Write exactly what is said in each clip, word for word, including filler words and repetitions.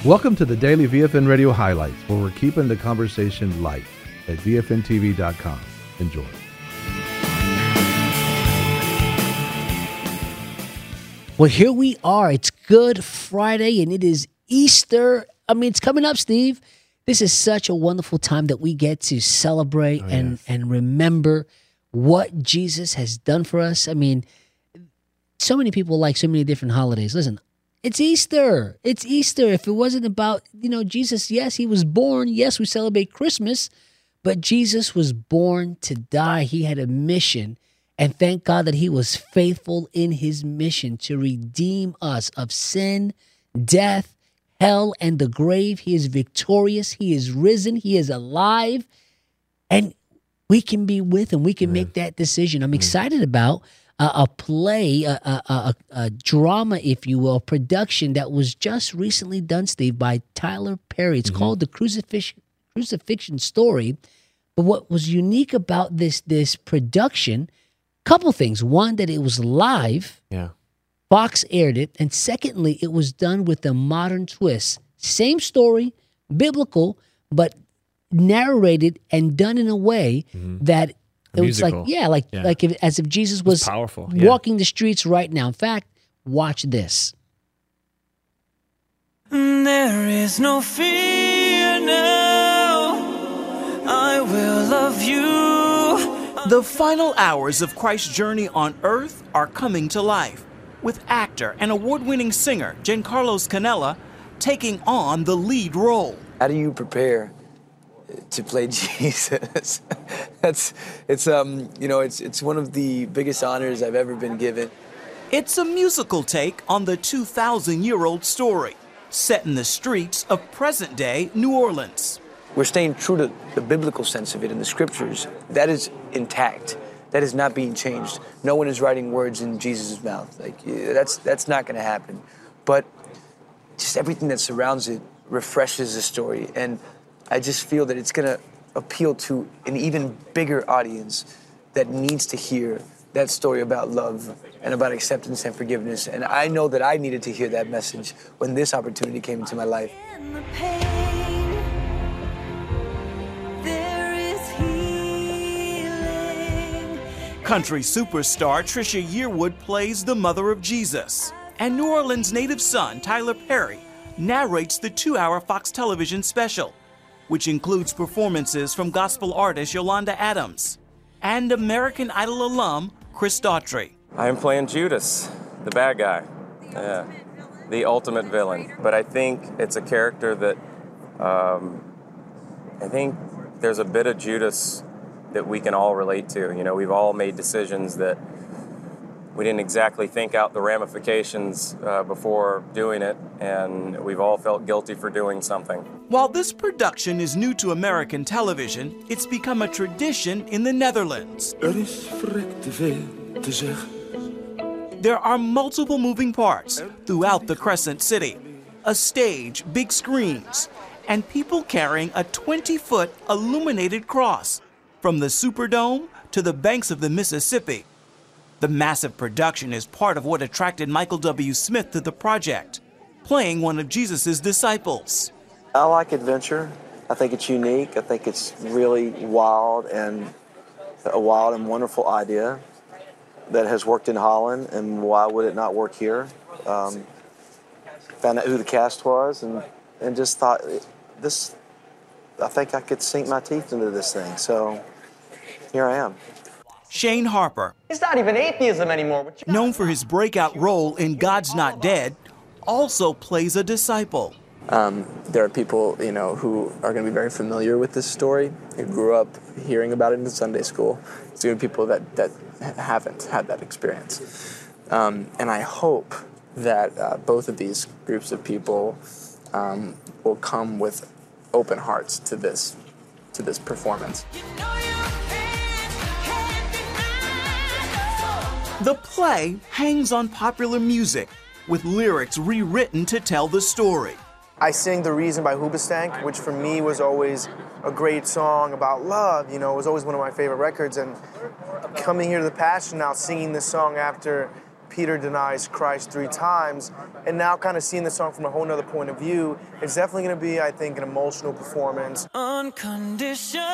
Welcome to the Daily V F N Radio Highlights, where we're keeping the conversation light at V F N T V dot com. Enjoy. Well, here we are. It's Good Friday, and it is Easter. I mean, it's coming up, Steve. This is such a wonderful time that we get to celebrate oh, and, yes. and remember what Jesus has done for us. I mean, so many people like so many different holidays. Listen, it's Easter. It's Easter. If it wasn't about, you know, Jesus, yes, he was born. Yes, we celebrate Christmas, but Jesus was born to die. He had a mission, and thank God that he was faithful in his mission to redeem us of sin, death, hell, and the grave. He is victorious. He is risen. He is alive, and we can be with him. We can Amen. Make that decision. I'm excited about Uh, a play, a, a, a, a drama, if you will, production that was just recently done, Steve, by Tyler Perry. It's mm-hmm. called The Crucifix, Crucifixion Story. But what was unique about this this production, couple things. One, that it was live. Yeah. Fox aired it. And secondly, it was done with a modern twist. Same story, biblical, but narrated and done in a way mm-hmm. that it was like, yeah, like yeah. like if, as if Jesus was, was powerful. Yeah. walking the streets right now. In fact, watch this. There is no fear now. I will love you. The final hours of Christ's journey on earth are coming to life, with actor and award-winning singer Giancarlo Scanella taking on the lead role. How do you prepare to play Jesus? That's it's um you know it's it's one of the biggest honors I've ever been given. It's a musical take on the two thousand year old story, set in the streets of present-day New Orleans. We're staying true to the biblical sense of it in the scriptures. That is intact. That is not being changed. No one is writing words in Jesus' mouth. Like that's that's not going to happen. But just everything that surrounds it refreshes the story, and I just feel that it's going to appeal to an even bigger audience that needs to hear that story about love and about acceptance and forgiveness. And I know that I needed to hear that message when this opportunity came into my life. Country superstar Trisha Yearwood plays the mother of Jesus, and New Orleans native son Tyler Perry narrates the two-hour Fox television special, which includes performances from gospel artist Yolanda Adams and American Idol alum Chris Daughtry. I am playing Judas, the bad guy, yeah, the ultimate villain. But I think it's a character that um, I think there's a bit of Judas that we can all relate to. You know, we've all made decisions that we didn't exactly think out the ramifications uh, before doing it, and we've all felt guilty for doing something. While this production is new to American television, it's become a tradition in the Netherlands. Er is verrekt te veel te zeggen. There are multiple moving parts throughout the Crescent City, a stage, big screens, and people carrying a twenty-foot illuminated cross from the Superdome to the banks of the Mississippi. The massive production is part of what attracted Michael W. Smith to the project, playing one of Jesus' disciples. I like adventure. I think it's unique. I think it's really wild and a wild and wonderful idea that has worked in Holland, and why would it not work here? Um, found out who the cast was and, and just thought, this. I think I could sink my teeth into this thing. So here I am. Shane Harper, it's not even atheism anymore. known for his breakout role in God's Not Dead, also plays a disciple. Um, there are people, you know, who are going to be very familiar with this story, who grew up hearing about it in Sunday school. It's going to be people that, that haven't had that experience. Um, and I hope that uh, both of these groups of people um, will come with open hearts to this, to this performance. The play hangs on popular music, with lyrics rewritten to tell the story. I sing The Reason by Hoobastank, which for me was always a great song about love. You know, it was always one of my favorite records. And coming here to the Passion now, singing this song after Peter denies Christ three times, and now kind of seeing the song from a whole nother point of view, it's definitely going to be, I think, an emotional performance. Unconditionally,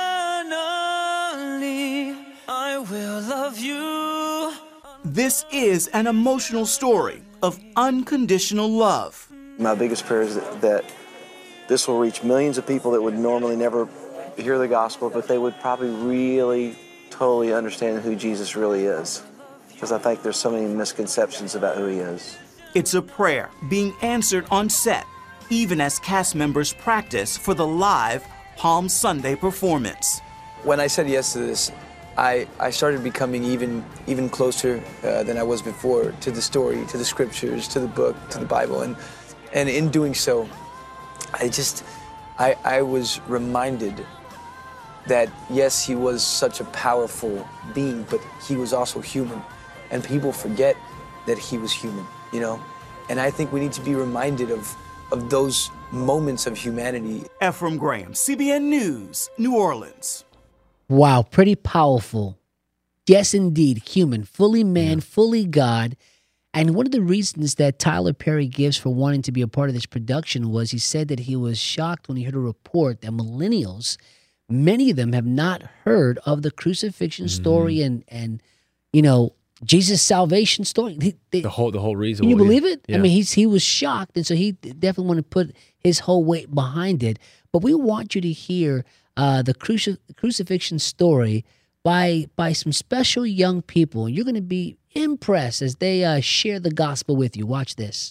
I will love you. This is an emotional story of unconditional love. My biggest prayer is that, that this will reach millions of people that would normally never hear the gospel, but they would probably really, totally understand who Jesus really is. Because I think there's so many misconceptions about who he is. It's a prayer being answered on set, even as cast members practice for the live Palm Sunday performance. When I said yes to this, I, I started becoming even even closer uh, than I was before to the story, to the scriptures, to the book, to the Bible. And, and in doing so, I just, I, I was reminded that yes, he was such a powerful being, but he was also human. And people forget that he was human, you know? And I think we need to be reminded of, of those moments of humanity. Ephraim Graham, C B N News, New Orleans. Wow, pretty powerful. Yes, indeed, human, fully man, fully God. And one of the reasons that Tyler Perry gives for wanting to be a part of this production was he said that he was shocked when he heard a report that millennials, many of them have not heard of the crucifixion mm-hmm. story and, and, you know, Jesus' salvation story. They, they, the whole the whole reason. Can you believe yeah. it? Yeah. I mean, he's he was shocked, and so he definitely wanted to put his whole weight behind it. But we want you to hear uh, the cruci- crucifixion story by by some special young people. You're going to be impressed as they uh, share the gospel with you. Watch this.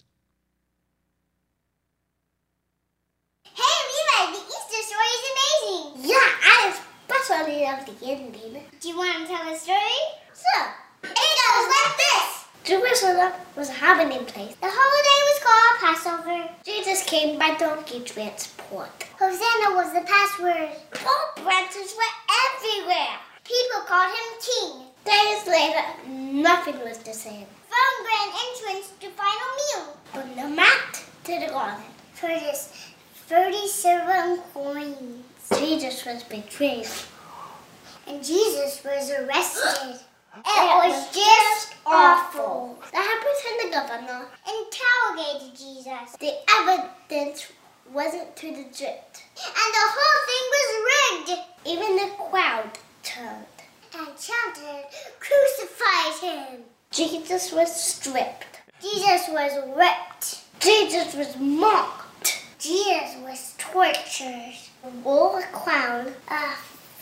Hey, Levi, the Easter story is amazing. Yeah, I especially love the ending. Do you want to tell the story? Sure. It goes like this. Jerusalem was a happening place. The holiday was called Passover. Jesus came by donkey transport. Hosanna was the password. Palm branches were everywhere. People called him king. Days later, nothing was the same. From grand entrance to final meal. From the mat to the garden. For this thirty-seven coins. Jesus was betrayed. And Jesus was arrested. It was just awful. The helpers and the governor interrogated Jesus. The evidence wasn't to the truth. And the whole thing was rigged. Even the crowd turned and shouted, "Crucify him!" Jesus was stripped. Jesus was whipped. Jesus was mocked. Jesus was tortured. Wore a crown of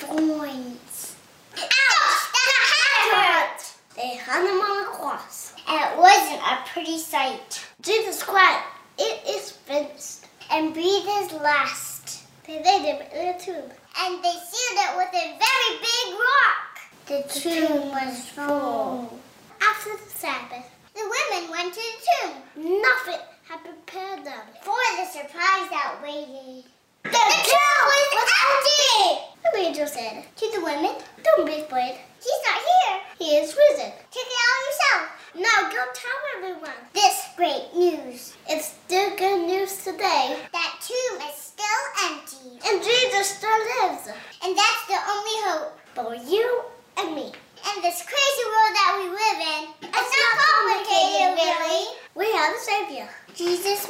thorns. Ouch! That hurt! They hung him on a cross. And it wasn't a pretty sight. Jesus cried, "It is finished," and breathed his last. They laid him in a tomb. And they sealed it with a very big rock. The tomb was full. After the Sabbath, the women went to the tomb. Nothing had prepared them for the surprise that waited. The, the tomb was empty! The angel said to the women, "Don't be afraid. He's not here. He is risen. Check it out yourself. Now go tell everyone this great news." It's still good news today. That tomb is still empty. And Jesus still lives. And that's the only hope for you and me. In this crazy world that we live in, it's, it's not complicated, really. We have a Savior. Jesus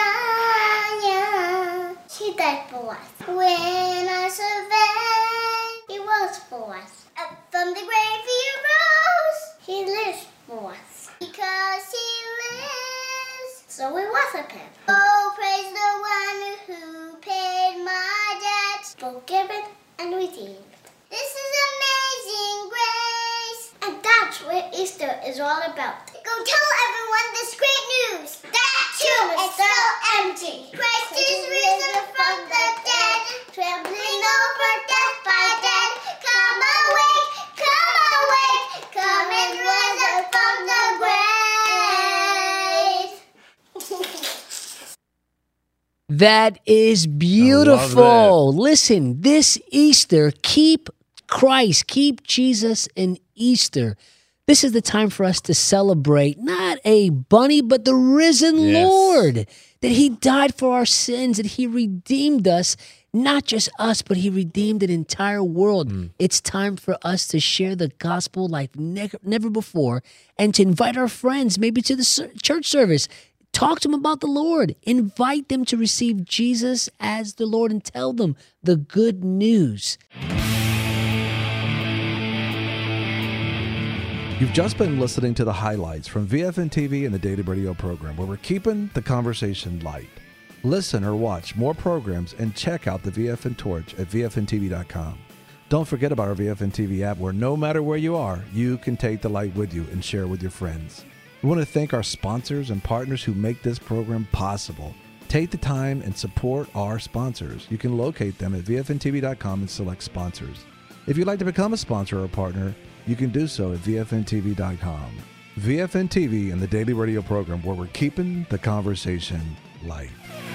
Messiah. He died for us. When I survived, He was for us. Up from the grave He rose. He lives for us. Because He lives, so we worship Him. Oh, praise the one who paid my debt, forgiven and redeemed. This is amazing grace. And that's what Easter is all about. Go tell everyone this great news. That tomb is still empty. Christ is risen from the dead. Trembling over death by death. Come awake, come awake. Come and rise from the grave. That is beautiful. Listen, this Easter, keep Christ, keep Jesus in Easter. This is the time for us to celebrate not a bunny, but the risen yes. Lord, that He died for our sins, that He redeemed us. not just us, but he redeemed an entire world. Mm. It's time for us to share the gospel like ne- never before and to invite our friends maybe to the ser- church service. Talk to them about the Lord. Invite them to receive Jesus as the Lord and tell them the good news. You've just been listening to the highlights from V F N T V and the Daily Radio program, where we're keeping the conversation light. Listen or watch more programs and check out the V F N Torch at V F N T V dot com. Don't forget about our V F N T V app, where no matter where you are, you can take the light with you and share with your friends. We want to thank our sponsors and partners who make this program possible. Take the time and support our sponsors. You can locate them at V F N T V dot com and select sponsors. If you'd like to become a sponsor or a partner, you can do so at V F N T V dot com. V F N T V and the Daily Radio program, where we're keeping the conversation light.